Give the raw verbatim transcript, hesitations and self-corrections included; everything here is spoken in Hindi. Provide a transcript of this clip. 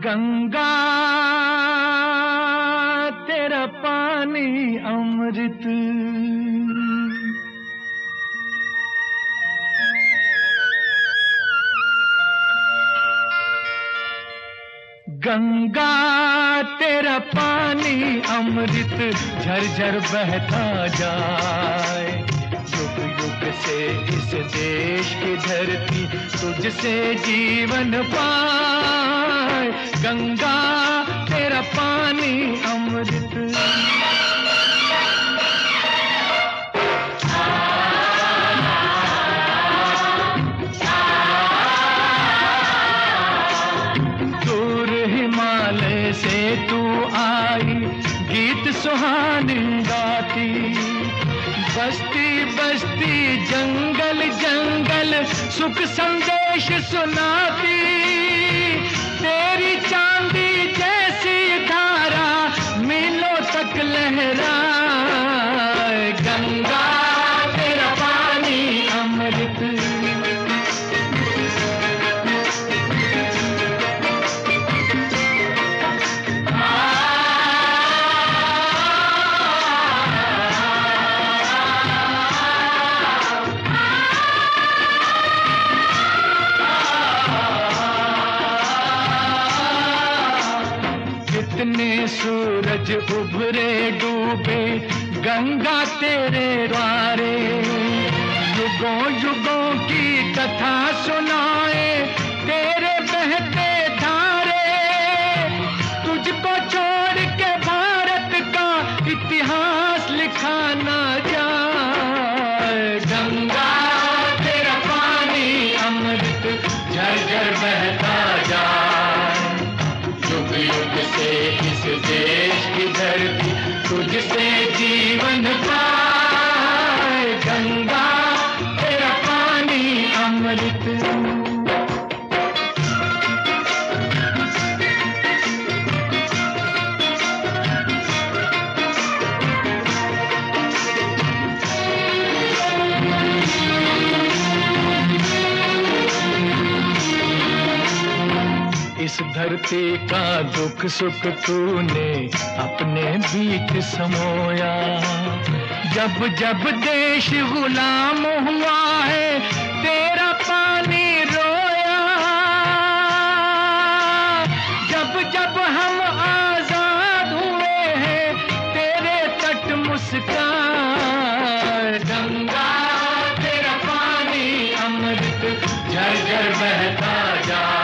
गंगा तेरा पानी अमृत, गंगा तेरा पानी अमृत झरझर बहता जाए। युग युग से इस देश की धरती तुझसे जीवन पाए। गंगा तेरा पानी अमृत। से तू आई गीत सुहानी गाती, बस्ती बस्ती जंगल जंगल सुख संदेश सुनाती। तेरी चांदी जैसी धारा मीलों तक लहराए। गंगा तेरा पानी अमृत। कितने सूरज उभरे डूबे गंगा तेरे द्वारे। युगों युगों की कथा सुनाए तेरे बहते धारे। तुझको छोड़ के भारत का इतिहास लिखा ना जाए। गंगा तेरा पानी अमृत झरझर बहता जाए। युग युग से इस देश की धरती तुझसे जीवन पाए। गंगा तेरा पानी अमृत। इस धरती का दुख सुख तूने अपने बीच समोया। जब जब देश गुलाम हुआ है तेरा पानी रोया। जब जब हम आजाद हुए हैं तेरे तट मुस्कान। गंगा तेरा पानी अमृत झरझर बहता जा।